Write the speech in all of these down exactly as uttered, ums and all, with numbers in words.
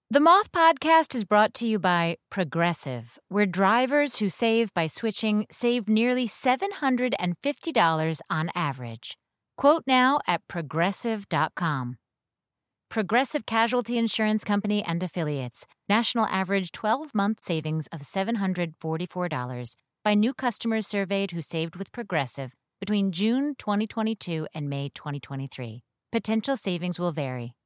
The Moth Podcast is brought to you by Progressive, where drivers who save by switching save nearly seven hundred fifty dollars on average. Quote now at progressive dot com. Progressive Casualty Insurance Company and Affiliates. National average twelve-month savings of seven hundred forty-four dollars by new customers surveyed who saved with Progressive between June twenty twenty-two and May twenty twenty-three. Potential savings will vary.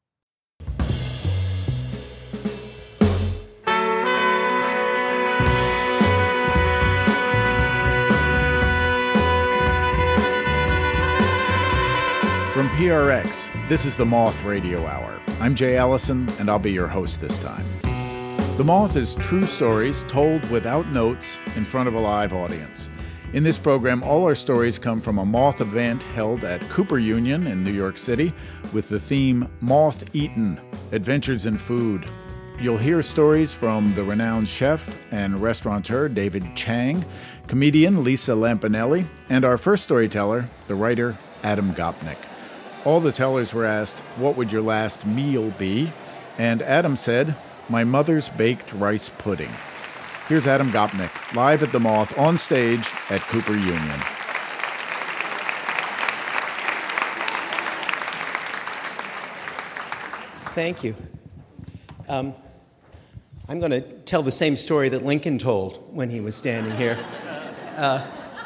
From P R X, this is the Moth Radio Hour. I'm Jay Allison, and I'll be your host this time. The Moth is true stories told without notes in front of a live audience. In this program, all our stories come from a Moth event held at Cooper Union in New York City with the theme Moth Eaten, Adventures in Food. You'll hear stories from the renowned chef and restaurateur David Chang, comedian Lisa Lampanelli, and our first storyteller, the writer Adam Gopnik. All the tellers were asked, what would your last meal be? And Adam said, my mother's baked rice pudding. Here's Adam Gopnik, live at the Moth, on stage at Cooper Union. Thank you. Um, I'm going to tell the same story that Lincoln told when he was standing here. Uh,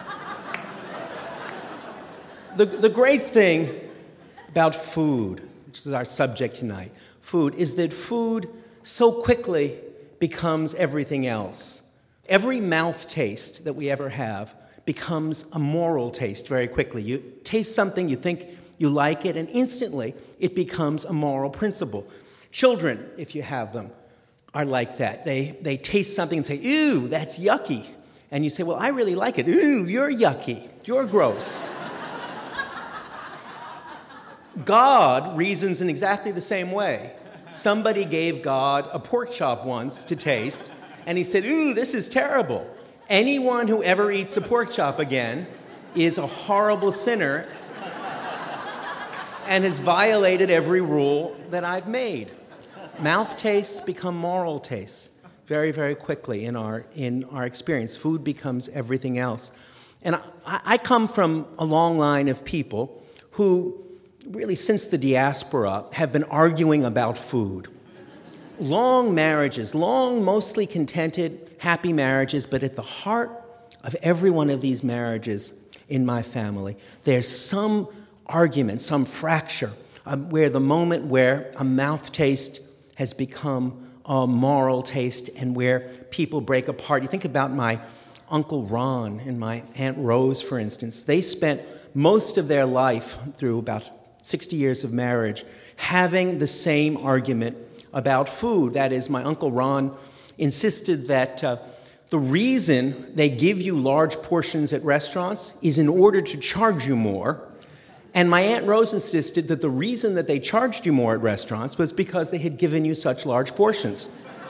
the, the great thing about food, which is our subject tonight, food, is that food so quickly becomes everything else. Every mouth taste that we ever have becomes a moral taste very quickly. You taste something, you think you like it, and instantly it becomes a moral principle. Children, if you have them, are like that. They, they taste something and say, ew, that's yucky. And you say, well, I really like it. Ew, you're yucky. You're gross. God reasons in exactly the same way. Somebody gave God a pork chop once to taste, and he said, ooh, this is terrible. Anyone who ever eats a pork chop again is a horrible sinner and has violated every rule that I've made. Mouth tastes become moral tastes very, very quickly in our, in our experience. Food becomes everything else. And I, I come from a long line of people who really since the diaspora, have been arguing about food. Long marriages, long, mostly contented, happy marriages, but at the heart of every one of these marriages in my family, there's some argument, some fracture, um, where the moment where a mouth taste has become a moral taste and where people break apart. You think about my Uncle Ron and my Aunt Rose, for instance. They spent most of their life, through about sixty years of marriage, having the same argument about food. That is, my Uncle Ron insisted that uh, the reason they give you large portions at restaurants is in order to charge you more. And my Aunt Rose insisted that the reason that they charged you more at restaurants was because they had given you such large portions.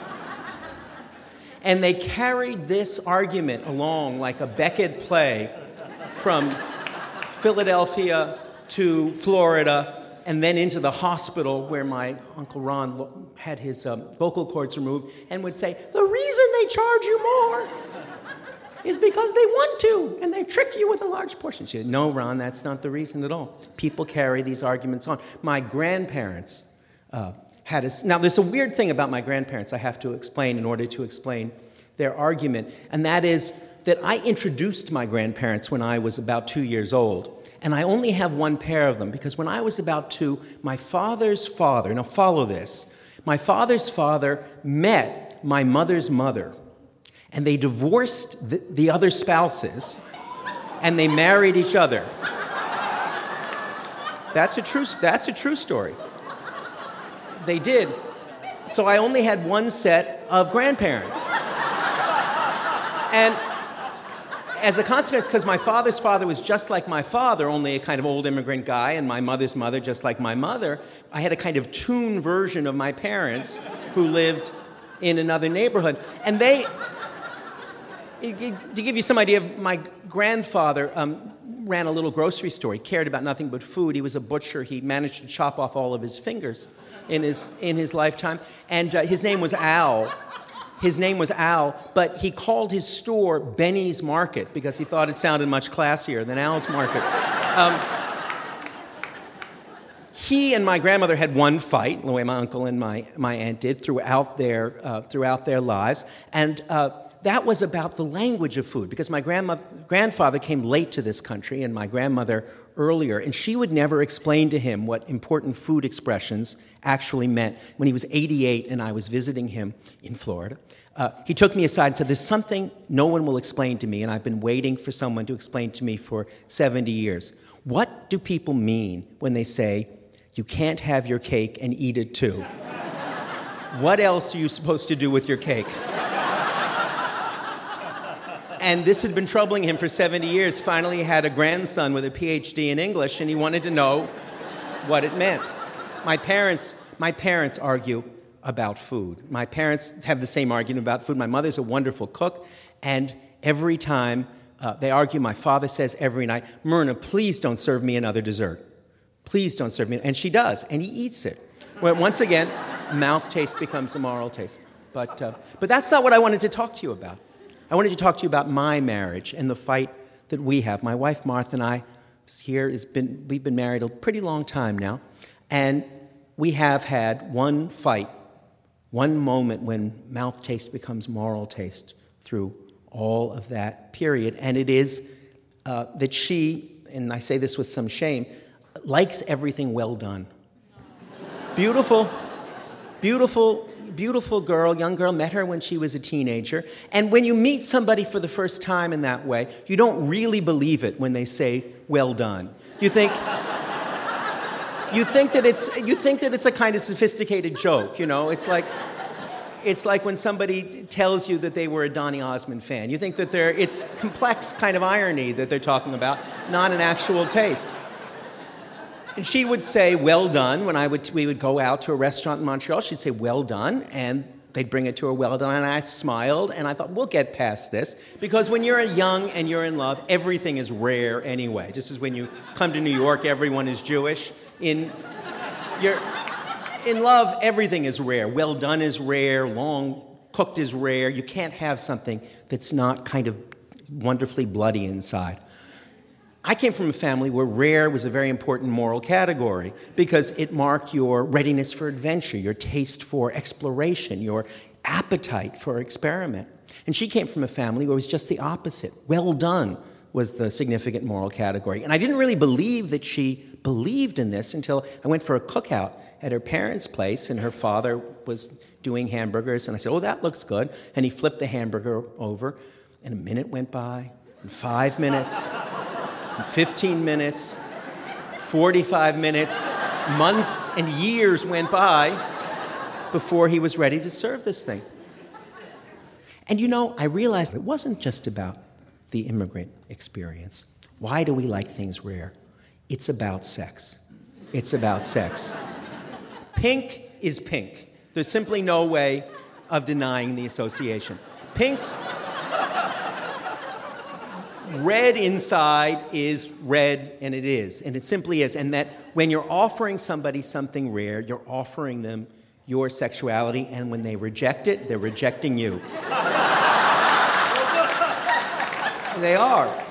And they carried this argument along like a Beckett play from Philadelphia to Florida, and then into the hospital where my Uncle Ron had his um, vocal cords removed and would say, the reason they charge you more is because they want to, and they trick you with a large portion. She said, no, Ron, that's not the reason at all. People carry these arguments on. My grandparents uh, had a... Now, there's a weird thing about my grandparents I have to explain in order to explain their argument, and that is that I introduced my grandparents when I was about two years old. And I only have one pair of them because when I was about two, my father's father, now follow this, my father's father met my mother's mother, and they divorced the, the other spouses, and they married each other. That's a true, that's a true story. They did. So I only had one set of grandparents. And as a consequence, because my father's father was just like my father, only a kind of old immigrant guy, and my mother's mother just like my mother, I had a kind of tuned version of my parents who lived in another neighborhood. And they, to give you some idea, my grandfather um, ran a little grocery store. He cared about nothing but food. He was a butcher. He managed to chop off all of his fingers in his in his lifetime. And uh, his name was Al. His name was Al, but he called his store Benny's Market because he thought it sounded much classier than Al's Market. Um, he and my grandmother had one fight, the way my uncle and my, my aunt did, throughout their, uh, throughout their lives. And uh, that was about the language of food, because my grandmother, grandfather came late to this country and my grandmother earlier, and she would never explain to him what important food expressions actually meant. When he was eighty-eight and I was visiting him in Florida, uh, he took me aside and said, there's something no one will explain to me, and I've been waiting for someone to explain to me for seventy years. What do people mean when they say, you can't have your cake and eat it too? What else are you supposed to do with your cake? And this had been troubling him for seventy years. Finally, he had a grandson with a P H D in English, and he wanted to know what it meant. My parents, my parents argue about food. My parents have the same argument about food. My mother's a wonderful cook, and every time uh, they argue, my father says every night, Myrna, please don't serve me another dessert. Please don't serve me. And she does, and he eats it. Well, once again, mouth taste becomes a moral taste. But, uh, but that's not what I wanted to talk to you about. I wanted to talk to you about my marriage and the fight that we have. My wife, Martha, and I here has been, we've been married a pretty long time now, and we have had one fight, one moment when mouth taste becomes moral taste through all of that period, and it is uh, that she, and I say this with some shame, likes everything well done. Beautiful, beautiful, beautiful girl, young girl, met her when she was a teenager. And when you meet somebody for the first time in that way, you don't really believe it when they say, well done. You think, you think that it's, you think that it's a kind of sophisticated joke, you know? It's like, it's like when somebody tells you that they were a Donny Osmond fan. You think that they're, it's complex kind of irony that they're talking about, not an actual taste. And she would say, well done, when I would, we would go out to a restaurant in Montreal. She'd say, well done, and they'd bring it to her, well done, and I smiled, and I thought, we'll get past this, because when you're young and you're in love, everything is rare anyway. Just as when you come to New York, everyone is Jewish. In, you're, in love, everything is rare. Well done is rare, long cooked is rare. You can't have something that's not kind of wonderfully bloody inside. I came from a family where rare was a very important moral category because it marked your readiness for adventure, your taste for exploration, your appetite for experiment. And she came from a family where it was just the opposite. Well done was the significant moral category. And I didn't really believe that she believed in this until I went for a cookout at her parents' place, and her father was doing hamburgers, and I said, oh, that looks good. And he flipped the hamburger over, and a minute went by, and five minutes... fifteen minutes, forty-five minutes, months and years went by before he was ready to serve this thing. And you know, I realized it wasn't just about the immigrant experience. Why do we like things rare? It's about sex. It's about sex. Pink is pink. There's simply no way of denying the association. Pink... Red inside is red, and it is, and it simply is. And that when you're offering somebody something rare, you're offering them your sexuality, and when they reject it, they're rejecting you. They are.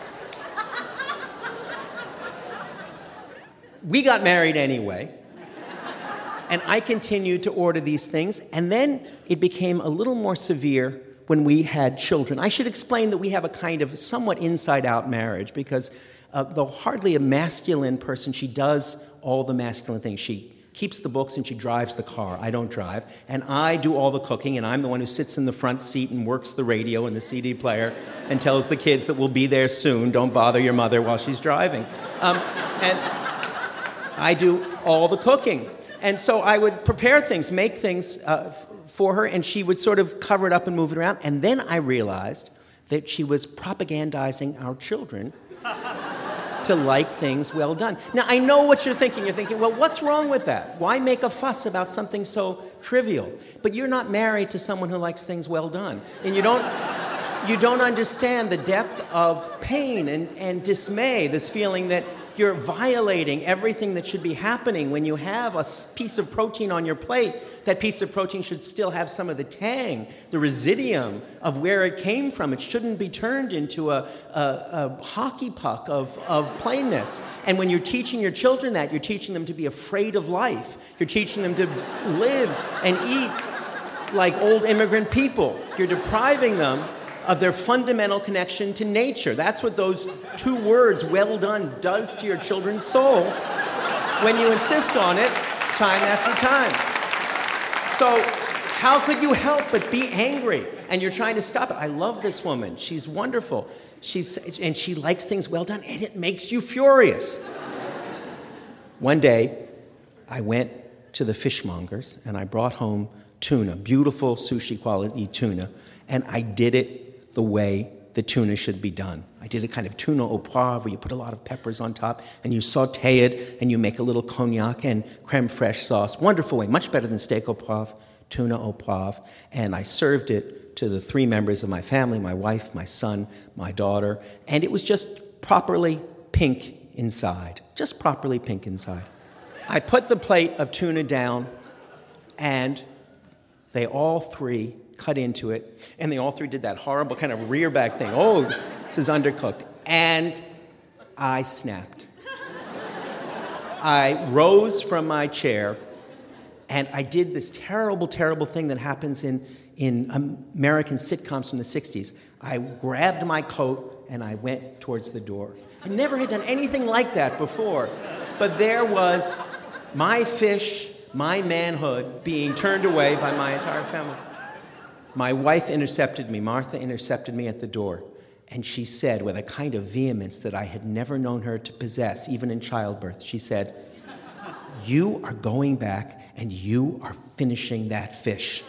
We got married anyway, and I continued to order these things, and then it became a little more severe when we had children. I should explain that we have a kind of somewhat inside-out marriage because uh, though hardly a masculine person, she does all the masculine things. She keeps the books and she drives the car. I don't drive. And I do all the cooking, and I'm the one who sits in the front seat and works the radio and the C D player and tells the kids that we'll be there soon. Don't bother your mother while she's driving. Um, and I do all the cooking. And so I would prepare things, make things uh, for her, and she would sort of cover it up and move it around. And then I realized that she was propagandizing our children to like things well done. Now, I know what you're thinking. You're thinking, well, what's wrong with that? Why make a fuss about something so trivial? But you're not married to someone who likes things well done. And you don't, you don't understand the depth of pain and, and dismay, this feeling that you're violating everything that should be happening when you have a piece of protein on your plate. That piece of protein should still have some of the tang, the residuum of where it came from. It shouldn't be turned into a, a, a hockey puck of, of plainness. And when you're teaching your children that, you're teaching them to be afraid of life. You're teaching them to live and eat like old immigrant people. You're depriving them of their fundamental connection to nature. That's what those two words, well done, does to your children's soul when you insist on it time after time. So how could you help but be angry? And you're trying to stop it. I love this woman. She's wonderful. She's, and she likes things well done, and it makes you furious. One day, I went to the fishmongers, and I brought home tuna, beautiful sushi quality tuna, and I did it the way the tuna should be done. I did a kind of tuna au poivre where you put a lot of peppers on top and you saute it and you make a little cognac and creme fraiche sauce. Wonderful way, much better than steak au poivre, tuna au poivre. And I served it to the three members of my family, my wife, my son, my daughter, and it was just properly pink inside, just properly pink inside. I put the plate of tuna down and they all three cut into it, and they all three did that horrible kind of rear back thing. Oh, this is undercooked. And I snapped. I rose from my chair, and I did this terrible, terrible thing that happens in, in American sitcoms from the sixties. I grabbed my coat, and I went towards the door. I never had done anything like that before, but there was my fish, my manhood, being turned away by my entire family. My wife intercepted me, Martha intercepted me at the door, and she said with a kind of vehemence that I had never known her to possess, even in childbirth, she said, "You are going back and you are finishing that fish."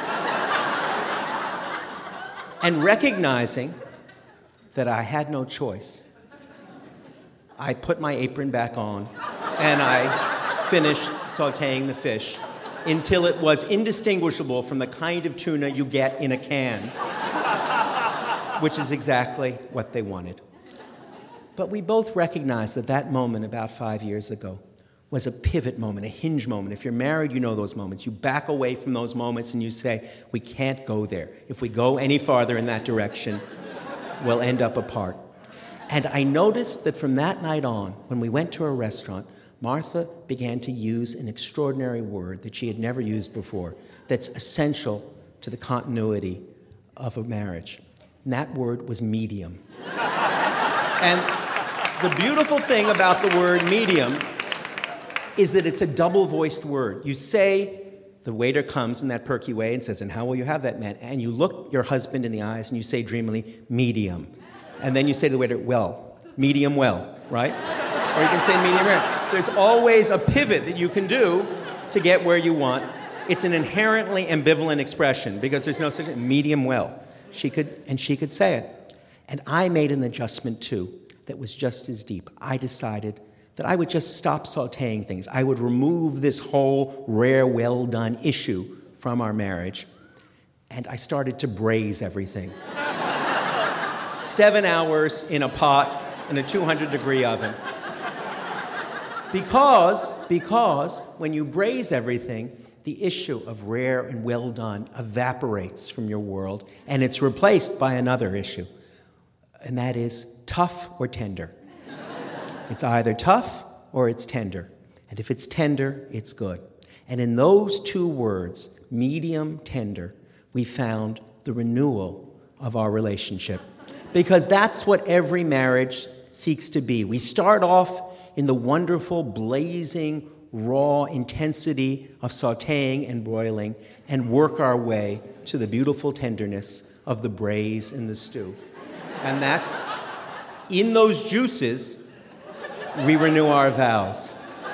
And recognizing that I had no choice, I put my apron back on and I finished sautéing the fish until it was indistinguishable from the kind of tuna you get in a can, which is exactly what they wanted. But we both recognized that that moment about five years ago was a pivot moment, a hinge moment. If you're married, you know those moments. You back away from those moments and you say, we can't go there. If we go any farther in that direction, we'll end up apart. And I noticed that from that night on, when we went to a restaurant, Martha began to use an extraordinary word that she had never used before that's essential to the continuity of a marriage. And that word was medium. And the beautiful thing about the word medium is that it's a double-voiced word. You say, the waiter comes in that perky way and says, "And how will you have that, man?" And you look your husband in the eyes and you say dreamily, "Medium." And then you say to the waiter, "Well, medium well," right? Or you can say medium rare. There's always a pivot that you can do to get where you want. It's an inherently ambivalent expression because there's no such thing. Medium well. She could, and she could say it. And I made an adjustment too that was just as deep. I decided that I would just stop sautéing things. I would remove this whole rare, well-done issue from our marriage. And I started to braise everything. Seven hours in a pot in a two hundred degree oven. Because, because when you braise everything, the issue of rare and well done evaporates from your world, and it's replaced by another issue, and that is tough or tender. It's either tough or it's tender, and if it's tender, it's good. And in those two words, medium, tender, we found the renewal of our relationship, because that's what every marriage seeks to be. We start off in the wonderful, blazing, raw intensity of sautéing and broiling and work our way to the beautiful tenderness of the braise and the stew. And that's, in those juices, we renew our vows.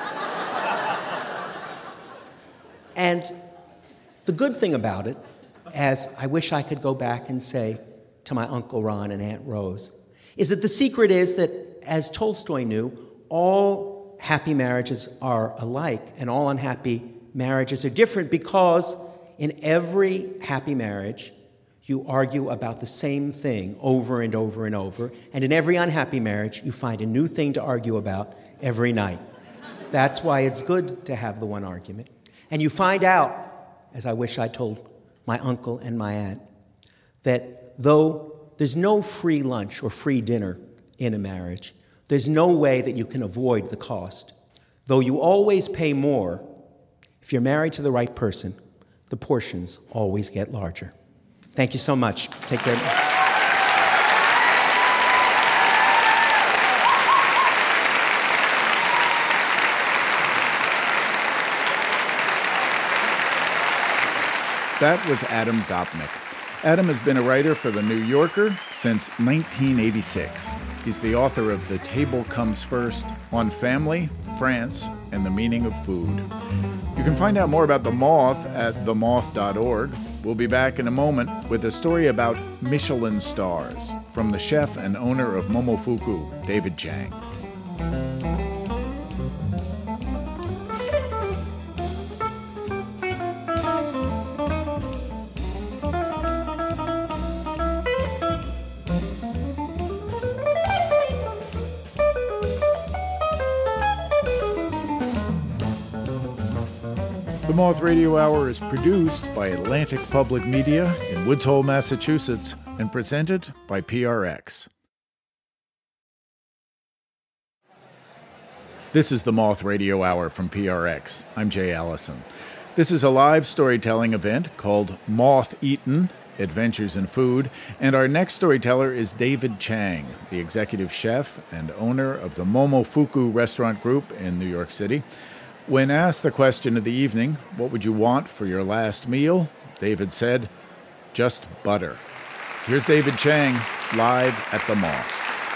And the good thing about it, as I wish I could go back and say to my Uncle Ron and Aunt Rose, is that the secret is that, as Tolstoy knew, all happy marriages are alike and all unhappy marriages are different, because in every happy marriage, You argue about the same thing over and over and over, and in every unhappy marriage, you find a new thing to argue about every night. That's why it's good to have the one argument. And you find out, as I wish I told my uncle and my aunt, that though there's no free lunch or free dinner in a marriage, there's no way that you can avoid the cost. Though you always pay more, if you're married to the right person, the portions always get larger. Thank you so much. Take care. That was Adam Gopnik. Adam has been a writer for The New Yorker since nineteen eighty-six. He's the author of The Table Comes First, On Family, France, and the Meaning of Food. You can find out more about The Moth at the moth dot org. We'll be back in a moment with a story about Michelin stars from the chef and owner of Momofuku, David Chang. The Moth Radio Hour is produced by Atlantic Public Media in Woods Hole, Massachusetts, and presented by P R X. This is the Moth Radio Hour from P R X. I'm Jay Allison. This is a live storytelling event called Moth Eaten, Adventures in Food, and our next storyteller is David Chang, the executive chef and owner of the Momofuku Restaurant Group in New York City. When asked the question of the evening, what would you want for your last meal? David said, just butter. Here's David Chang, live at the Moth.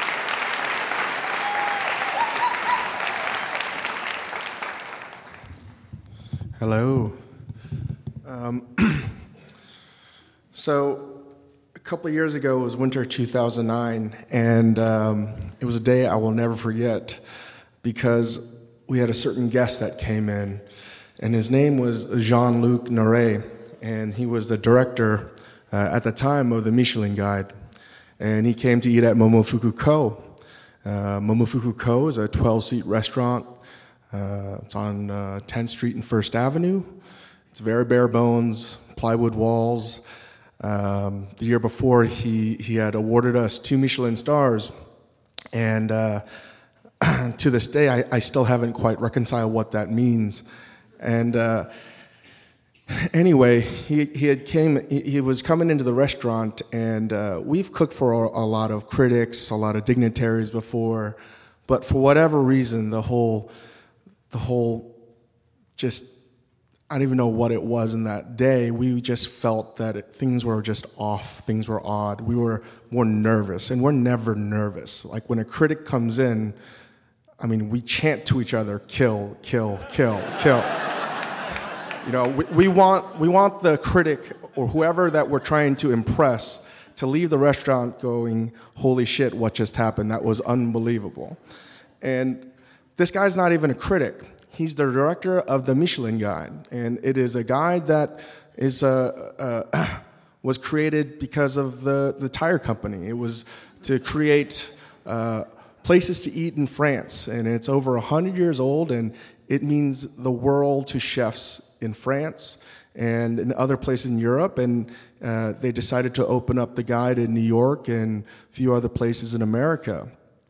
Hello. Um, so a couple of years ago, it was winter two thousand nine, and um, it was a day I will never forget because we had a certain guest that came in, and his name was Jean-Luc Noret, and he was the director uh, at the time of the Michelin Guide, and he came to eat at Momofuku Ko. Uh, Momofuku Ko is a twelve-seat restaurant. Uh, it's on uh, tenth Street and First Avenue. It's very bare bones, plywood walls. Um, the year before, he, he had awarded us two Michelin stars, and uh, to this day, I, I still haven't quite reconciled what that means. And uh, anyway, he he had came. He, he was coming into the restaurant, and uh, we've cooked for a, a lot of critics, a lot of dignitaries before, but for whatever reason, the whole the whole just I don't even know what it was in that day. We just felt that it, things were just off. Things were odd. We were more nervous, and we're never nervous. Like when a critic comes in, I mean, we chant to each other, kill, kill, kill, kill. You know, we, we want we want the critic or whoever that we're trying to impress to leave the restaurant going, holy shit, what just happened? That was unbelievable. And this guy's not even a critic. He's the director of the Michelin Guide, and it is a guide that is uh, uh, was created because of the, the tire company. It was to create Uh, places to eat in France, and it's over one hundred years old, and it means the world to chefs in France and in other places in Europe, and uh, they decided to open up the guide in New York and a few other places in America.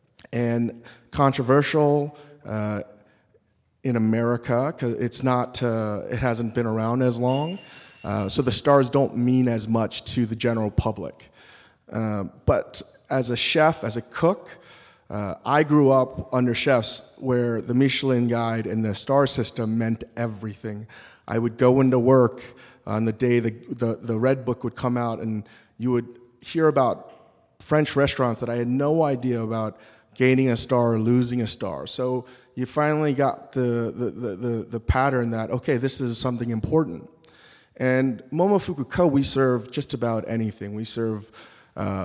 And controversial uh, in America, because it's not, uh, it hasn't been around as long, uh, so the stars don't mean as much to the general public. Uh, but as a chef, as a cook, Uh, I grew up under chefs where the Michelin Guide and the star system meant everything. I would go into work on the day the, the, the Red Book would come out, and you would hear about French restaurants that I had no idea about gaining a star or losing a star. So you finally got the, the, the, the, the pattern that, okay, this is something important. And Momofuku Ko, we serve just about anything. We serve uh,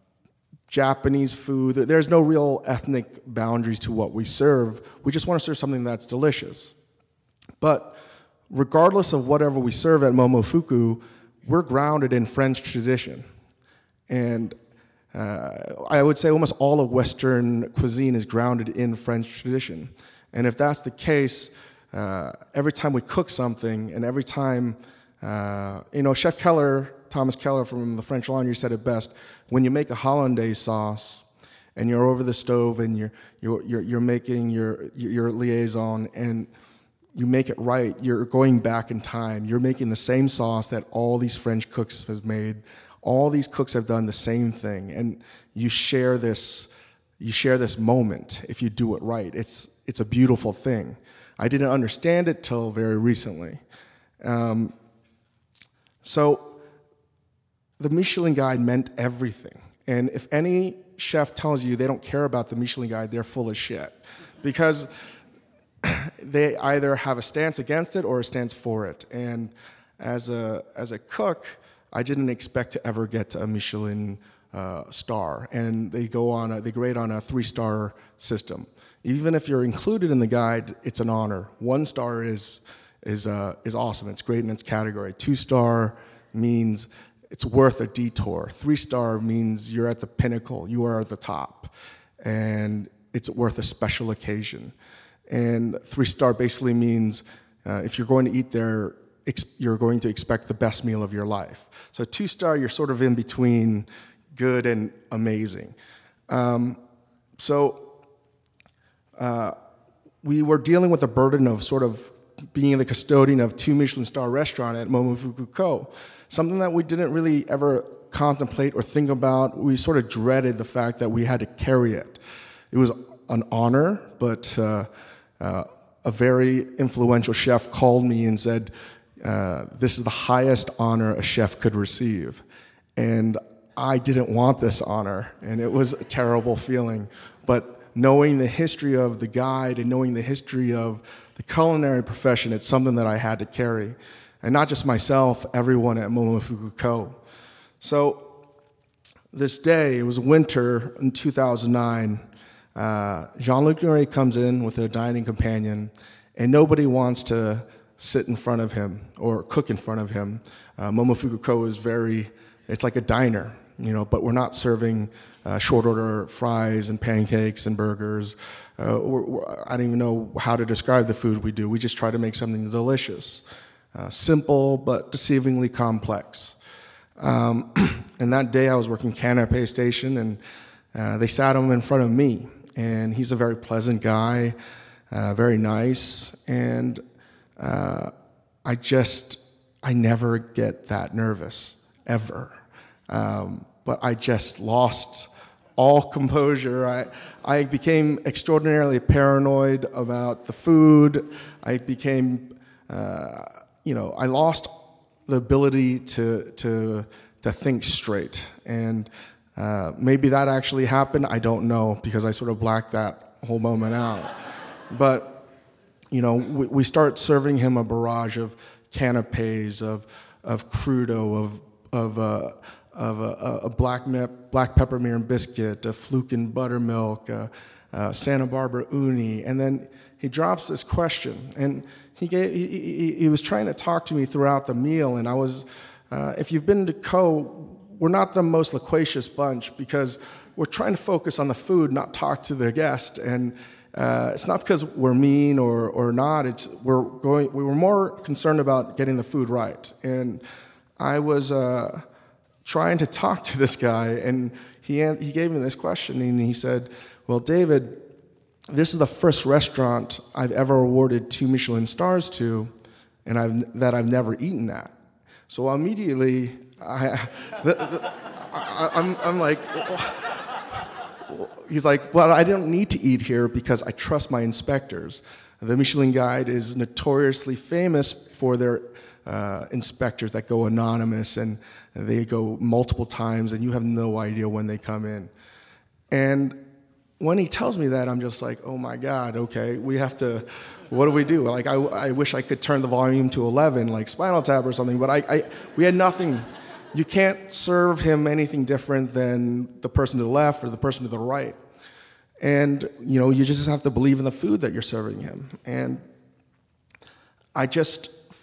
Japanese food. There's no real ethnic boundaries to what we serve. We just want to serve something that's delicious. But regardless of whatever we serve at Momofuku, we're grounded in French tradition. And uh, I would say almost all of Western cuisine is grounded in French tradition. And if that's the case, uh, every time we cook something and every time, uh, you know, Chef Keller, Thomas Keller from the French Laundry said it best, when you make a hollandaise sauce and you're over the stove and you're, you're, you're, you're making your, your liaison and you make it right, you're going back in time. You're making the same sauce that all these French cooks have made. All these cooks have done the same thing, and you share this, you share this moment if you do it right. It's it's a beautiful thing. I didn't understand it till very recently. Um, so the Michelin Guide meant everything, and if any chef tells you they don't care about the Michelin Guide, they're full of shit, because they either have a stance against it or a stance for it. And as a as a cook, I didn't expect to ever get to a Michelin uh, star, and they go on a, they grade on a three-star system. Even if you're included in the guide, it's an honor. One star is is uh, is awesome. It's great in its category. Two star means it's worth a detour. Three star means you're at the pinnacle. You are at the top, and it's worth a special occasion. And three star basically means uh, if you're going to eat there, you're going to expect the best meal of your life. So two star, you're sort of in between good and amazing. Um, so uh, we were dealing with the burden of sort of being the custodian of two Michelin star restaurant at Momofuku Ko, something that we didn't really ever contemplate or think about. We sort of dreaded the fact that we had to carry it. It was an honor, but uh, uh, a very influential chef called me and said, Uh, this is the highest honor a chef could receive. And I didn't want this honor, and it was a terrible feeling. But knowing the history of the guide and knowing the history of the culinary profession, it's something that I had to carry. And not just myself, everyone at Momofuku Ko. So this day, it was winter in two thousand nine, uh, Jean-Luc Nouret comes in with a dining companion, and nobody wants to sit in front of him or cook in front of him. Uh, Momofuku Ko is very, it's like a diner, you know, but we're not serving uh, short order fries and pancakes and burgers. Uh, we're, we're, I don't even know how to describe the food we do. We just try to make something delicious, uh, simple but deceivingly complex. Um, and that day I was working Canapé Station, and uh, they sat him in front of me, and he's a very pleasant guy, uh, very nice, and Uh, I just, I never get that nervous, ever. Um, but I just lost all composure. I, I became extraordinarily paranoid about the food. I became, uh, you know, I lost the ability to, to, to think straight. And uh, maybe that actually happened. I don't know, because I sort of blacked that whole moment out. But you know, we, we start serving him a barrage of canapes, of of crudo, of of uh, of a, a black me- black peppermint biscuit, a fluken buttermilk, uh, uh, Santa Barbara uni, and then he drops this question, and he gave he, he, he was trying to talk to me throughout the meal, and I was, uh, if you've been to Ko, we're not the most loquacious bunch because we're trying to focus on the food, not talk to the guest, and. Uh, it's not because we're mean or or not. It's we're going. We were more concerned about getting the food right. And I was uh, trying to talk to this guy, and he he gave me this question, and he said, "Well, David, this is the first restaurant I've ever awarded two Michelin stars to, and I've that I've never eaten at." So immediately, I, the, the, I I'm I'm like. He's like, well, I don't need to eat here because I trust my inspectors. The Michelin Guide is notoriously famous for their uh, inspectors that go anonymous, and they go multiple times, and you have no idea when they come in. And when he tells me that, I'm just like, oh my God, okay, we have to, what do we do? Like, I, I wish I could turn the volume to eleven, like Spinal Tap or something, but I, I we had nothing. You can't serve him anything different than the person to the left or the person to the right. And, you know, you just have to believe in the food that you're serving him. And I just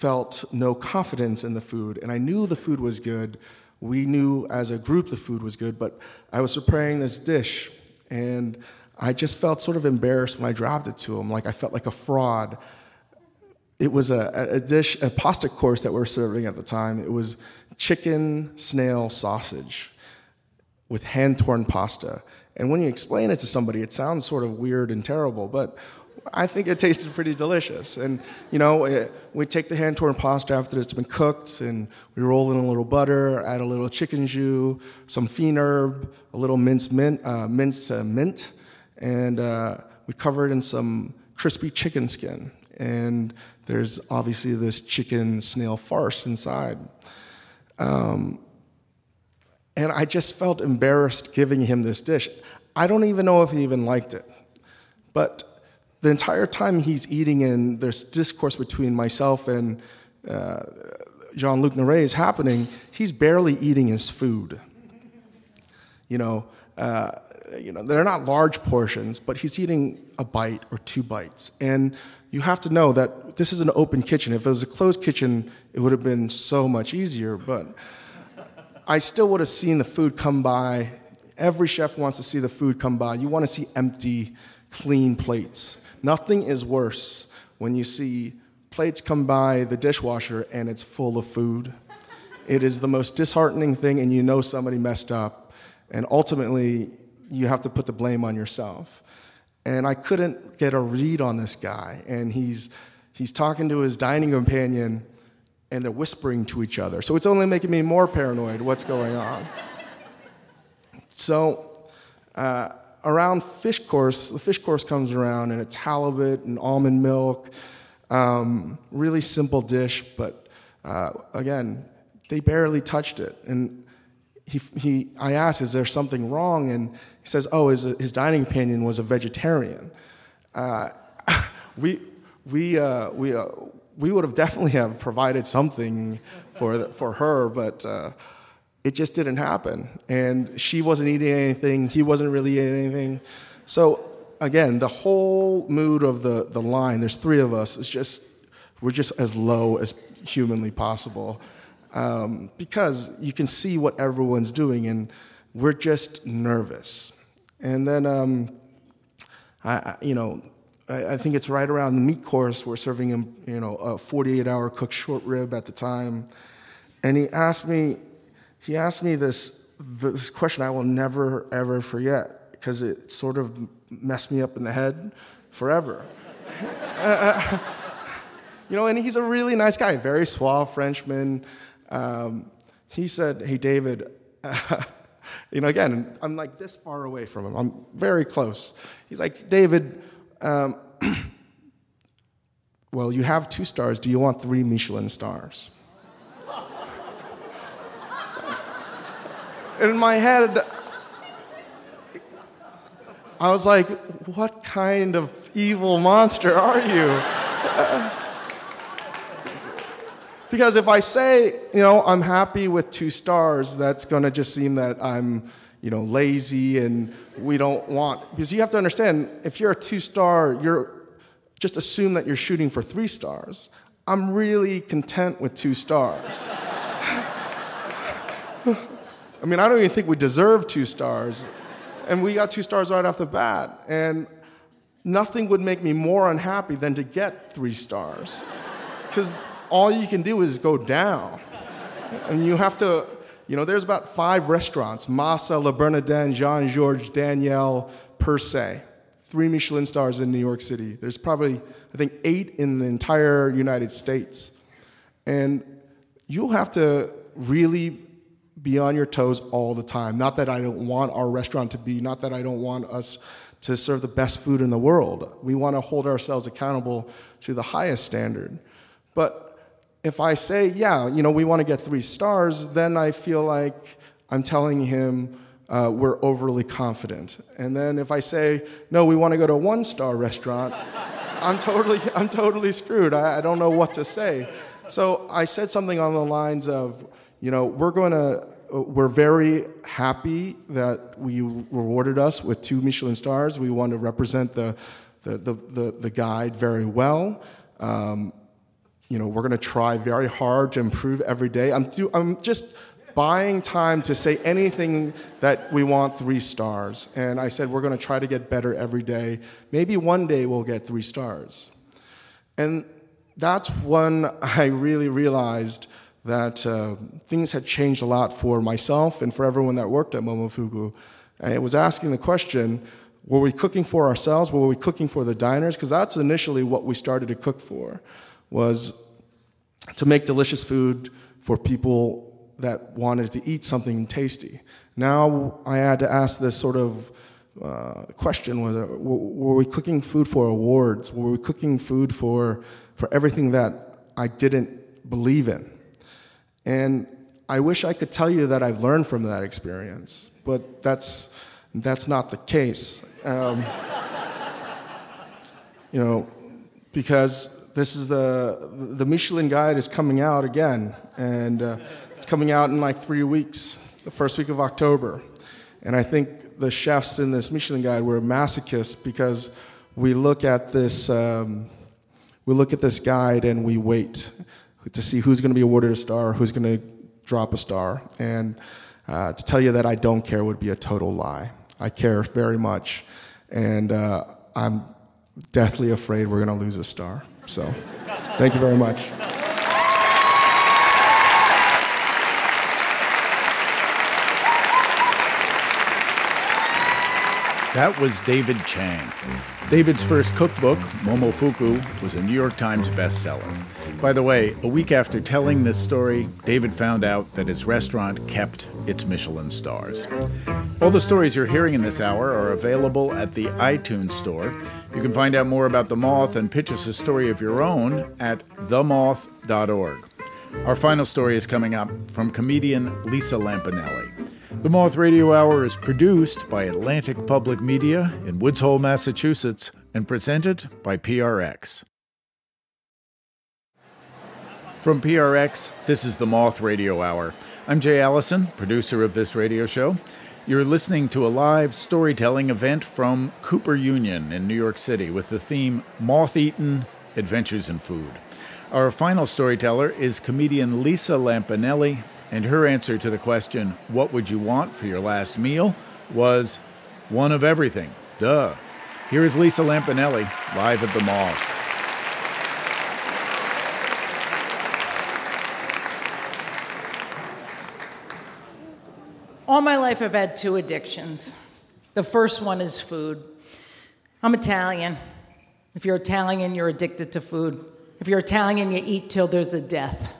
felt no confidence in the food, and I knew the food was good. We knew as a group the food was good, but I was preparing this dish, and I just felt sort of embarrassed when I dropped it to him, like I felt like a fraud. It was a, a dish, a pasta course that we were serving at the time. It was chicken snail sausage with hand-torn pasta. And when you explain it to somebody, it sounds sort of weird and terrible, but I think it tasted pretty delicious. And, you know, it, we take the hand-torn pasta after it's been cooked, and we roll in a little butter, add a little chicken jus, some fiend herb, a little minced mint, uh, minced uh, mint, and uh, we cover it in some crispy chicken skin. And there's obviously this chicken snail farce inside. Um, and I just felt embarrassed giving him this dish. I don't even know if he even liked it. But the entire time he's eating and there's discourse between myself and uh, Jean-Luc Naray is happening, he's barely eating his food. You know, uh, you know, they're not large portions, but he's eating a bite or two bites. And you have to know that this is an open kitchen. If it was a closed kitchen, it would have been so much easier, but I still would have seen the food come by. Every chef wants to see the food come by. You want to see empty, clean plates. Nothing is worse when you see plates come by the dishwasher and it's full of food. It is the most disheartening thing, and you know somebody messed up, and ultimately you have to put the blame on yourself. And I couldn't get a read on this guy, and he's he's talking to his dining companion, and they're whispering to each other. So it's only making me more paranoid what's going on. So uh, around fish course, the fish course comes around, and it's halibut and almond milk, um, really simple dish, but uh, again, they barely touched it. And he, he, I asked, is there something wrong? And he says, oh, his, his dining companion was a vegetarian. Uh, we, we, uh, we, uh, we would have definitely have provided something for the, for her, but uh, it just didn't happen. And she wasn't eating anything. He wasn't really eating anything. So again, the whole mood of the, the line, there's three of us, is just, we're just as low as humanly possible. Um, because you can see what everyone's doing, and we're just nervous. And then, um, I, I, you know, I, I think it's right around the meat course. We're serving him, you know, a forty-eight hour cooked short rib at the time, and he asked me, he asked me this this question I will never ever forget, because it sort of messed me up in the head forever. uh, you know, and he's a really nice guy, very suave Frenchman. Um, he said, hey, David, uh, you know, again, I'm like this far away from him. I'm very close. He's like, David, um, well, you have two stars. Do you want three Michelin stars? In my head, I was like, what kind of evil monster are you? Uh, Because if I say, you know, I'm happy with two stars, that's going to just seem that I'm, you know, lazy and we don't want. Because you have to understand, if you're a two-star, you're just assume that you're shooting for three stars. I'm really content with two stars. I mean, I don't even think we deserve two stars. And we got two stars right off the bat. And nothing would make me more unhappy than to get three stars. Because all you can do is go down. And you have to, you know, there's about five restaurants, Massa, Le Bernardin, Jean-Georges, Daniel, Per Se, three Michelin stars in New York City. There's probably, I think, eight in the entire United States. And you have to really be on your toes all the time. Not that I don't want our restaurant to be, not that I don't want us to serve the best food in the world. We want to hold ourselves accountable to the highest standard. But if I say, yeah, you know, we want to get three stars, then I feel like I'm telling him uh, we're overly confident. And then if I say, no, we want to go to a one-star restaurant, I'm totally, I'm totally screwed. I, I don't know what to say. So I said something on the lines of, you know, we're going to, we're very happy that we rewarded us with two Michelin stars. We want to represent the, the, the, the, the guide very well. Um, you know, we're going to try very hard to improve every day. I'm, do, I'm just buying time to say anything that we want three stars. And I said, we're going to try to get better every day. Maybe one day we'll get three stars. And that's when I really realized that uh, things had changed a lot for myself and for everyone that worked at Momofuku. And it was asking the question, were we cooking for ourselves? Were we cooking for the diners? Because that's initially what we started to cook for, was to make delicious food for people that wanted to eat something tasty. Now I had to ask this sort of uh, question, whether were we cooking food for awards? Were we cooking food for, for everything that I didn't believe in? And I wish I could tell you that I've learned from that experience, but that's, that's not the case. Um, you know, because this is the, the Michelin Guide is coming out again, and uh, it's coming out in like three weeks, the first week of October. And I think the chefs in this Michelin Guide were masochists because we look at this, um, we look at this guide and we wait to see who's going to be awarded a star, who's going to drop a star. And uh, to tell you that I don't care would be a total lie. I care very much, and uh, I'm deathly afraid we're going to lose a star. So, thank you very much. That was David Chang. David's first cookbook, Momofuku, was a New York Times bestseller. By the way, a week after telling this story, David found out that his restaurant kept its Michelin stars. All the stories you're hearing in this hour are available at the iTunes Store. You can find out more about The Moth and pitch us a story of your own at the moth dot org. Our final story is coming up from comedian Lisa Lampanelli. The Moth Radio Hour is produced by Atlantic Public Media in Woods Hole, Massachusetts, and presented by P R X. From P R X, this is the Moth Radio Hour. I'm Jay Allison, producer of this radio show. You're listening to a live storytelling event from Cooper Union in New York City with the theme Moth-Eaten, Adventures in Food. Our final storyteller is comedian Lisa Lampanelli, and her answer to the question, what would you want for your last meal, was one of everything. Duh. Here is Lisa Lampanelli, live at the Moth. All my life I've had two addictions. The first one is food. I'm Italian. If you're Italian, you're addicted to food. If you're Italian, you eat till there's a death.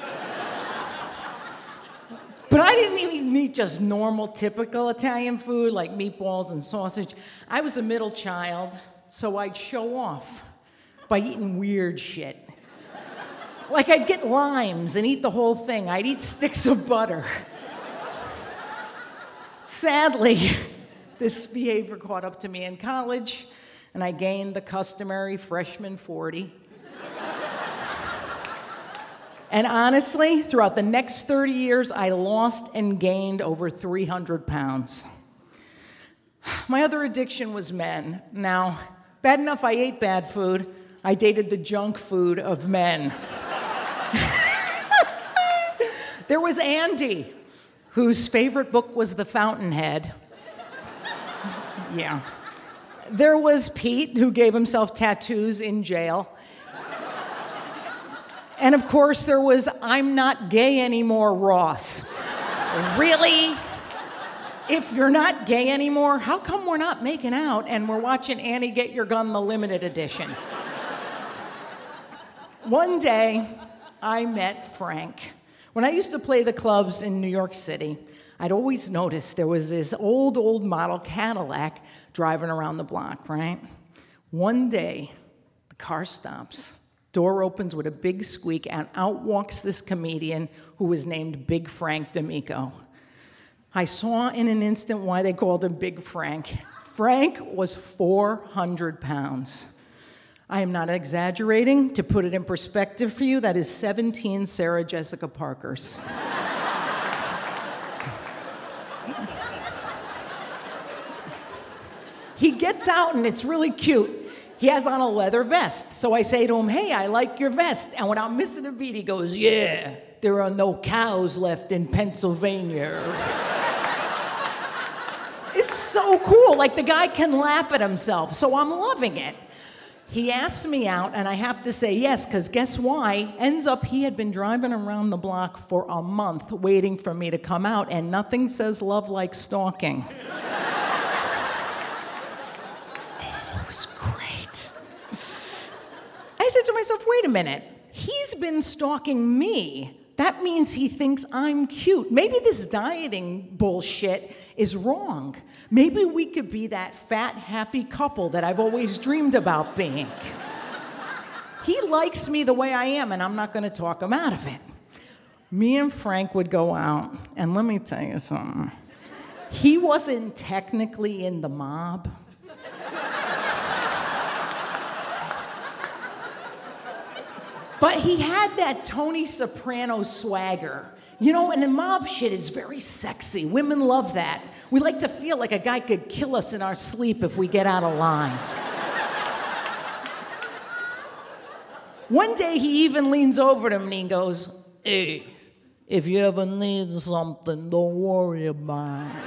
But I didn't even eat just normal, typical Italian food like meatballs and sausage. I was a middle child, so I'd show off by eating weird shit. Like I'd get limes and eat the whole thing. I'd eat sticks of butter. Sadly, this behavior caught up to me in college, and I gained the customary freshman forty. And honestly, throughout the next thirty years, I lost and gained over three hundred pounds. My other addiction was men. Now, bad enough I ate bad food, I dated the junk food of men. There was Andy, whose favorite book was The Fountainhead. Yeah. There was Pete, who gave himself tattoos in jail. And of course, there was I'm not gay anymore, Ross. Really? If you're not gay anymore, how come we're not making out and we're watching Annie Get Your Gun, the limited edition? One day, I met Frank. When I used to play the clubs in New York City, I'd always noticed there was this old, old model Cadillac driving around the block, right? One day, the car stops. Door opens with a big squeak, and out walks this comedian who was named Big Frank D'Amico. I saw in an instant why they called him Big Frank. Frank was four hundred pounds. I am not exaggerating. To put it in perspective for you, that is seventeen Sarah Jessica Parkers. He gets out, and it's really cute. He has on a leather vest, So I say to him, hey, I like your vest. And without missing a beat, he goes, yeah, there are no cows left in Pennsylvania. It's so cool. Like, the guy can laugh at himself. So I'm loving it. He asks me out, and I have to say yes, because guess why? Ends up he had been driving around the block for a month waiting for me to come out, and nothing says love like stalking. Oh, it was great. I said to myself, wait a minute. He's been stalking me. That means he thinks I'm cute. Maybe this dieting bullshit is wrong. Maybe we could be that fat, happy couple that I've always dreamed about being. He likes me the way I am, and I'm not going to talk him out of it. Me and Frank would go out, and let me tell you something. He wasn't technically in the mob. But he had that Tony Soprano swagger. You know, and the mob shit is very sexy. Women love that. We like to feel like a guy could kill us in our sleep if we get out of line. One day he even leans over to me and goes, hey, if you ever need something, don't worry about it.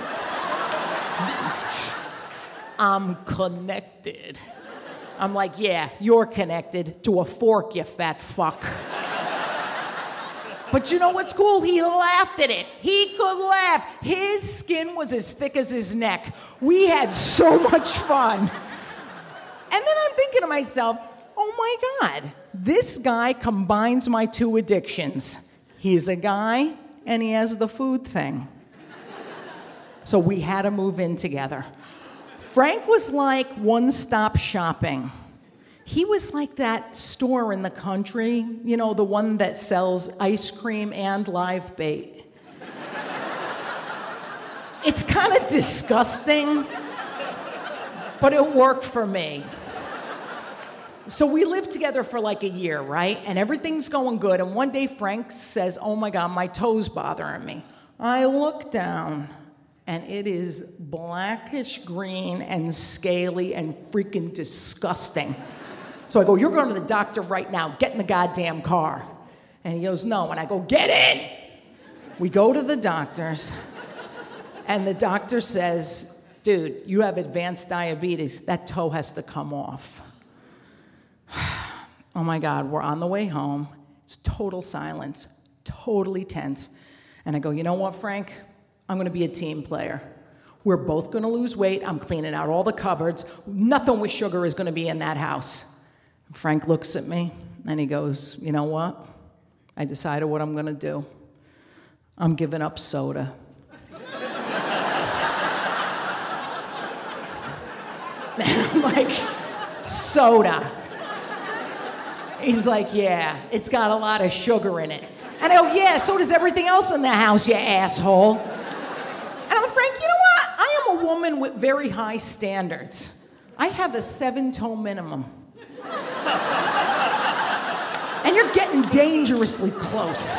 I'm connected. I'm like, yeah, you're connected to a fork, you fat fuck. But you know what's cool? He laughed at it. He could laugh. His skin was as thick as his neck. We had so much fun. And then I'm thinking to myself, oh my God, this guy combines my two addictions. He's a guy, and he has the food thing. So we had to move in together. Frank was like one-stop shopping. He was like that store in the country, you know, the one that sells ice cream and live bait. It's kind of disgusting, but it worked for me. So we lived together for like a year, right? And everything's going good. And one day Frank says, oh my God, my toe's bothering me. I look down, and it is blackish green and scaly and freaking disgusting. So I go, you're going to the doctor right now. Get in the goddamn car. And he goes, no. And I go, get in. We go to the doctor's, and the doctor says, dude, you have advanced diabetes. That toe has to come off. Oh my God, we're on the way home. It's total silence, totally tense. And I go, you know what, Frank? I'm going to be a team player. We're both going to lose weight. I'm cleaning out all the cupboards. Nothing with sugar is going to be in that house. Frank looks at me, and he goes, you know what? I decided what I'm going to do. I'm giving up soda. And I'm like, soda. He's like, yeah, it's got a lot of sugar in it. And I go, yeah, so does everything else in the house, you asshole. And I'm Frank, you know what? I am a woman with very high standards. I have a seven-toe minimum. And you're getting dangerously close.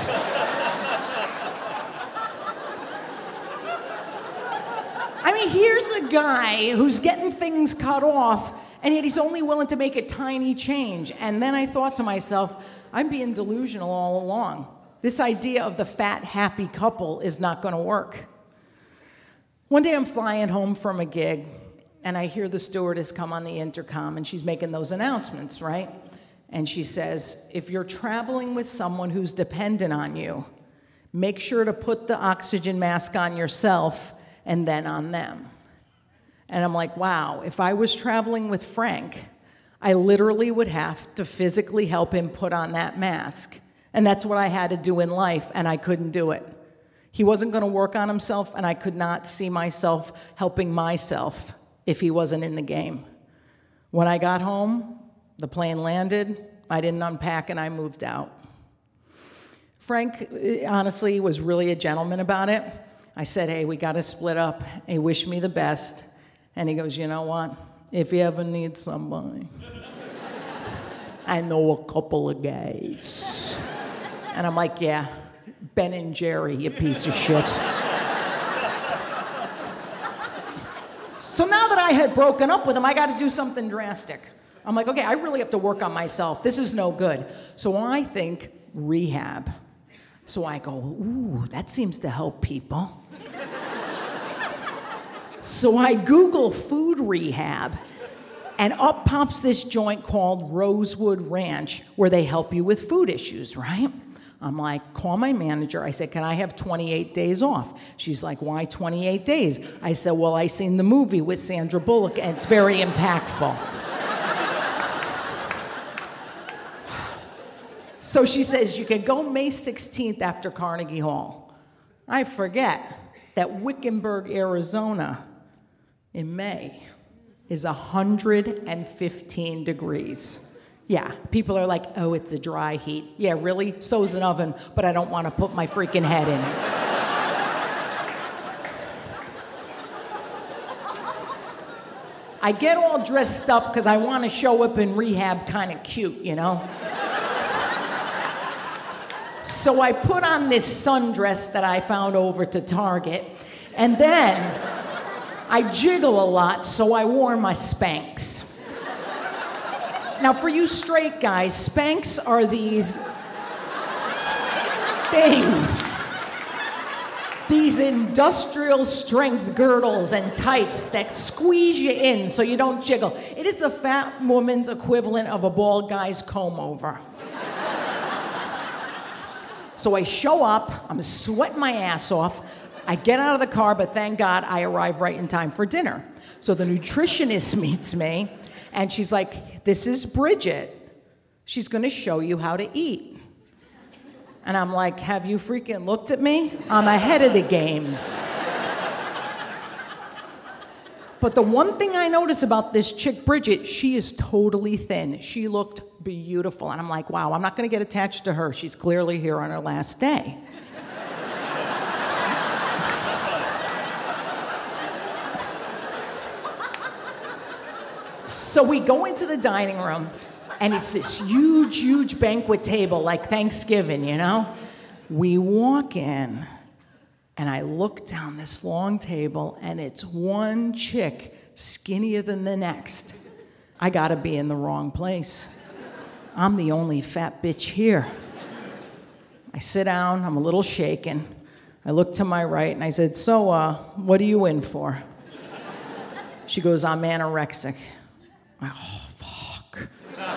I mean, here's a guy who's getting things cut off, and yet he's only willing to make a tiny change. And then I thought to myself, I'm being delusional all along. This idea of the fat, happy couple is not going to work. One day I'm flying home from a gig, and I hear the stewardess come on the intercom, and she's making those announcements, right? And she says, if you're traveling with someone who's dependent on you, make sure to put the oxygen mask on yourself and then on them. And I'm like, wow, if I was traveling with Frank, I literally would have to physically help him put on that mask. And that's what I had to do in life, and I couldn't do it. He wasn't going to work on himself, and I could not see myself helping myself if he wasn't in the game. When I got home, the plane landed, I didn't unpack, and I moved out. Frank, honestly, was really a gentleman about it. I said, hey, we got to split up. He wished me the best. And he goes, you know what? If you ever need somebody, I know a couple of guys. And I'm like, yeah, Ben and Jerry, you piece of shit. So now that I had broken up with him, I got to do something drastic. I'm like, okay, I really have to work on myself. This is no good. So I think rehab. So I go, ooh, that seems to help people. So I Google food rehab, and up pops this joint called Rosewood Ranch, where they help you with food issues, right? I'm like, call my manager. I said, can I have twenty-eight days off? She's like, why twenty-eight days? I said, well, I seen the movie with Sandra Bullock, and it's very impactful. So she says, you can go May sixteenth after Carnegie Hall. I forget that Wickenburg, Arizona, in May, is one hundred fifteen degrees. Yeah, people are like, oh, it's a dry heat. Yeah, really? So's an oven, but I don't want to put my freaking head in it. I get all dressed up because I want to show up in rehab kind of cute, you know? So I put on this sundress that I found over to Target, and then I jiggle a lot, so I wore my Spanx. Now, for you straight guys, Spanx are these things. These industrial strength girdles and tights that squeeze you in so you don't jiggle. It is the fat woman's equivalent of a bald guy's comb over. So I show up, I'm sweating my ass off. I get out of the car, but thank God I arrive right in time for dinner. So the nutritionist meets me, and she's like, this is Bridget. She's gonna show you how to eat. And I'm like, have you freaking looked at me? I'm ahead of the game. But the one thing I noticed about this chick, Bridget, she is totally thin. She looked beautiful. And I'm like, wow, I'm not gonna get attached to her. She's clearly here on her last day. So we go into the dining room, and it's this huge, huge banquet table, like Thanksgiving, you know? We walk in, and I look down this long table, and it's one chick skinnier than the next. I gotta be in the wrong place. I'm the only fat bitch here. I sit down, I'm a little shaken. I look to my right, and I said, so, uh, what are you in for? She goes, I'm anorexic. I'm like, oh, fuck.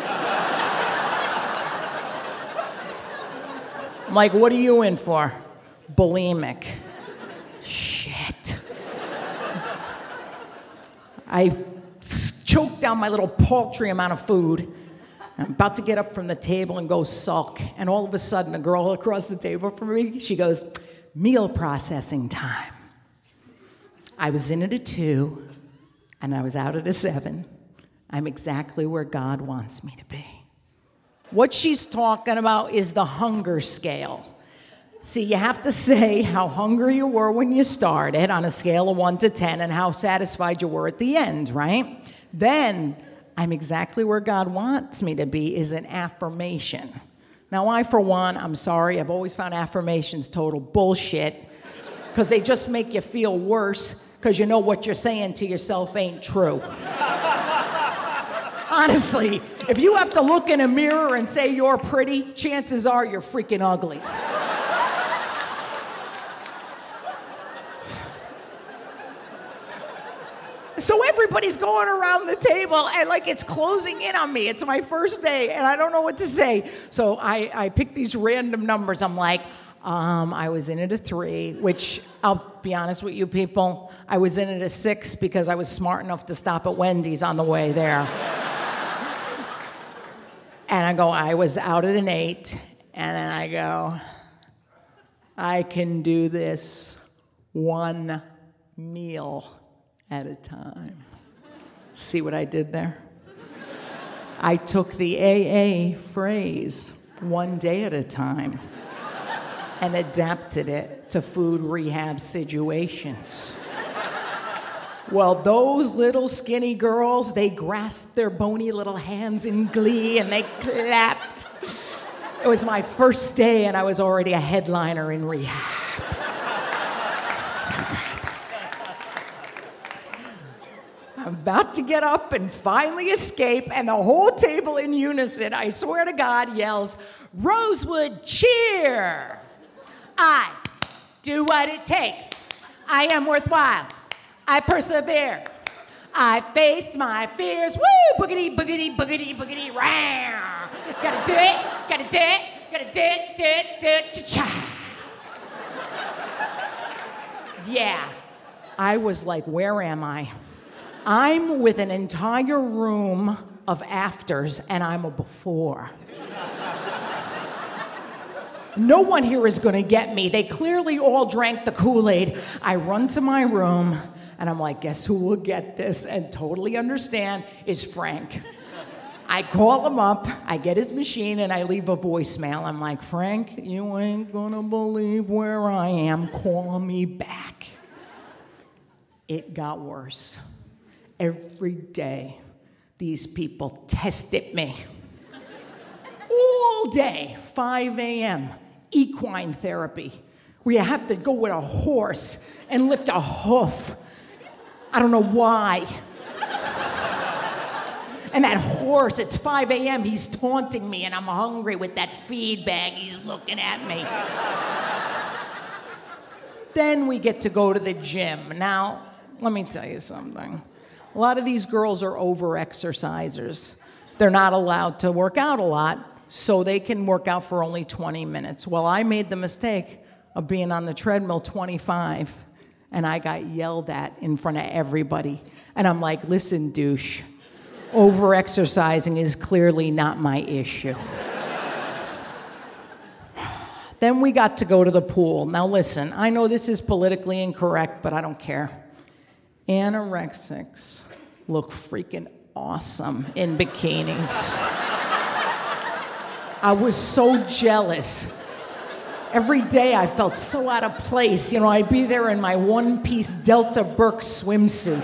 I'm like, what are you in for? Bulimic. Shit. I choked down my little paltry amount of food. I'm about to get up from the table and go sulk. And all of a sudden, a girl across the table from me, she goes, meal processing time. I was in at a two, and I was out at a seven. I'm exactly where God wants me to be. What she's talking about is the hunger scale. See, you have to say how hungry you were when you started on a scale of one to ten and how satisfied you were at the end, right? Then, I'm exactly where God wants me to be is an affirmation. Now, I, for one, I'm sorry, I've always found affirmations total bullshit because they just make you feel worse because you know what you're saying to yourself ain't true. Honestly, if you have to look in a mirror and say you're pretty, chances are you're freaking ugly. So everybody's going around the table and like it's closing in on me. It's my first day and I don't know what to say. So I, I pick these random numbers. I'm like, um, I was in at a three, which I'll be honest with you people, I was in at a six because I was smart enough to stop at Wendy's on the way there. And I go, I was out at an eight, and then I go, I can do this one meal at a time. See what I did there? I took the A A phrase, one day at a time, and adapted it to food rehab situations. Well, those little skinny girls, they grasped their bony little hands in glee and they clapped. It was my first day and I was already a headliner in rehab. So I I'm about to get up and finally escape, and the whole table in unison, I swear to God, yells, "Rosewood, cheer! I do what it takes. I am worthwhile. I persevere. I face my fears. Woo! Boogity, boogity, boogity, boogity, row. Gotta do it, gotta do it, gotta do it, do it, do it, cha-cha." Yeah, I was like, where am I? I'm with an entire room of afters, and I'm a before. No one here is gonna get me. They clearly all drank the Kool-Aid. I run to my room, and I'm like, guess who will get this and totally understand is Frank. I call him up, I get his machine, and I leave a voicemail. I'm like, "Frank, you ain't gonna believe where I am. Call me back." It got worse. Every day, these people tested me. All day, five a.m., equine therapy, where you have to go with a horse and lift a hoof. I don't know why. And that horse, it's five a.m., he's taunting me, and I'm hungry with that feed bag. He's looking at me. Then we get to go to the gym. Now, let me tell you something. A lot of these girls are over-exercisers. They're not allowed to work out a lot, so they can work out for only twenty minutes. Well, I made the mistake of being on the treadmill twenty-five, and I got yelled at in front of everybody. And I'm like, "Listen, douche, over-exercising is clearly not my issue." Then we got to go to the pool. Now listen, I know this is politically incorrect, but I don't care. Anorexics look freaking awesome in bikinis. I was so jealous. Every day I felt so out of place. You know, I'd be there in my one-piece Delta Burke swimsuit.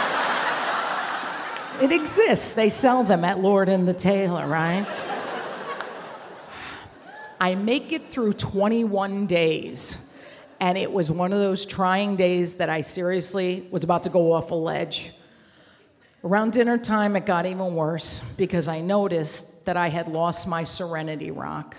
It exists. They sell them at Lord and the Tailor, right? I make it through twenty-one days, and it was one of those trying days that I seriously was about to go off a ledge. Around dinner time, it got even worse because I noticed that I had lost my Serenity Rock.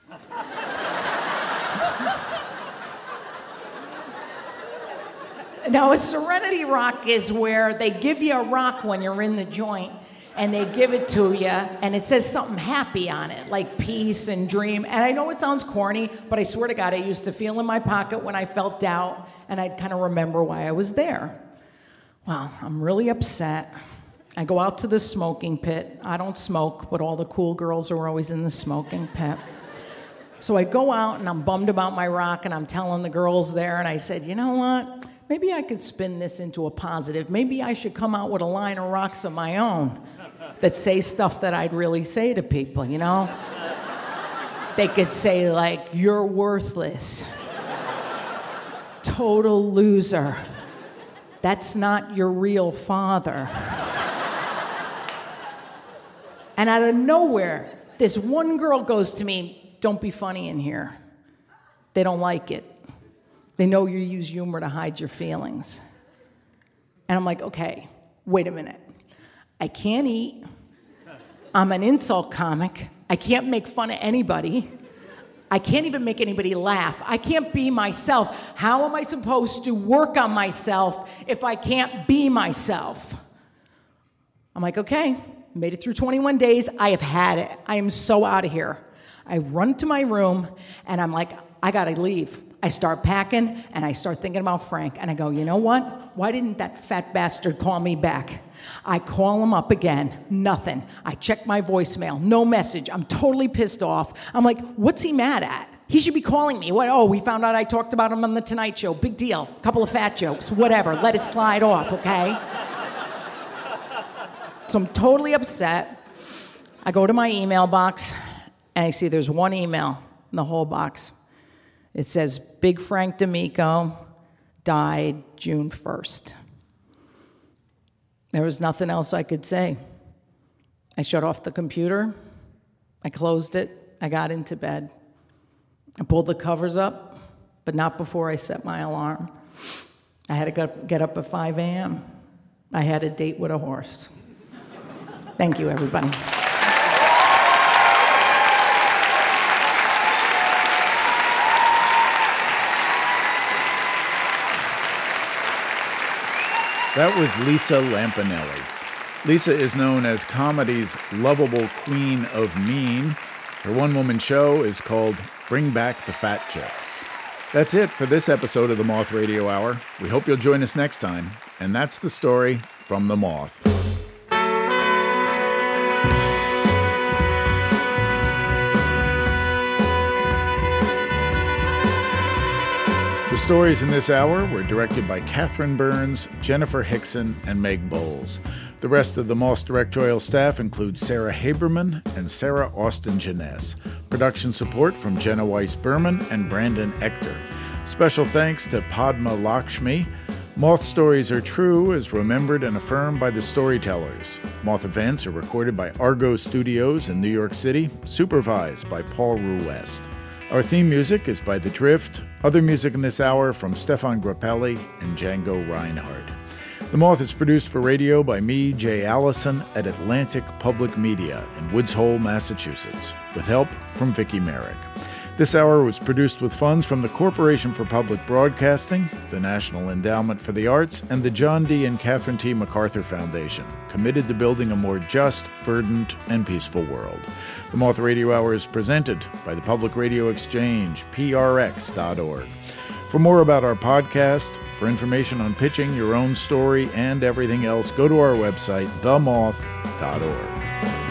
Now, a Serenity Rock is where they give you a rock when you're in the joint, and they give it to you, and it says something happy on it, like peace and dream. And I know it sounds corny, but I swear to God, I used to feel in my pocket when I felt doubt, and I'd kind of remember why I was there. Well, I'm really upset. I go out to the smoking pit. I don't smoke, but all the cool girls are always in the smoking pit. So I go out, and I'm bummed about my rock, and I'm telling the girls there, and I said, you know what? Maybe I could spin this into a positive. Maybe I should come out with a line of rocks of my own that say stuff that I'd really say to people, you know? They could say, like, "You're worthless. Total loser. That's not your real father." And out of nowhere, this one girl goes to me, "Don't be funny in here." They don't like it. They know you use humor to hide your feelings. And I'm like, okay, wait a minute. I can't eat. I'm an insult comic. I can't make fun of anybody. I can't even make anybody laugh. I can't be myself. How am I supposed to work on myself if I can't be myself? I'm like, okay, made it through twenty-one days. I have had it. I am so out of here. I run to my room, and I'm like, I gotta leave. I start packing, and I start thinking about Frank, and I go, you know what? Why didn't that fat bastard call me back? I call him up again, nothing. I check my voicemail, no message. I'm totally pissed off. I'm like, what's he mad at? He should be calling me. What? Oh, we found out I talked about him on The Tonight Show. Big deal. Couple of fat jokes, whatever. Let it slide off, okay? So I'm totally upset. I go to my email box, and I see there's one email in the whole box. It says, Big Frank D'Amico died June first. There was nothing else I could say. I shut off the computer. I closed it. I got into bed. I pulled the covers up, but not before I set my alarm. I had to get up at five a.m. I had a date with a horse. Thank you, everybody. That was Lisa Lampanelli. Lisa is known as comedy's lovable queen of mean. Her one-woman show is called Bring Back the Fat Chick. That's it for this episode of the Moth Radio Hour. We hope you'll join us next time. And that's the story from The Moth. The stories in this hour were directed by Catherine Burns, Jennifer Hickson, and Meg Bowles. The rest of the Moth's directorial staff includes Sarah Haberman and Sarah Austin-Jeunesse. Production support from Jenna Weiss-Berman and Brandon Ector. Special thanks to Padma Lakshmi. Moth stories are true as remembered and affirmed by the storytellers. Moth events are recorded by Argo Studios in New York City, supervised by Paul Ruest. Our theme music is by The Drift. Other music in this hour from Stefan Grappelli and Django Reinhardt. The Moth is produced for radio by me, Jay Allison, at Atlantic Public Media in Woods Hole, Massachusetts, with help from Vicki Merrick. This hour was produced with funds from the Corporation for Public Broadcasting, the National Endowment for the Arts, and the John D. and Catherine T. MacArthur Foundation, committed to building a more just, verdant, and peaceful world. The Moth Radio Hour is presented by the Public Radio Exchange, P R X dot org. For more about our podcast, for information on pitching your own story and everything else, go to our website, the moth dot org.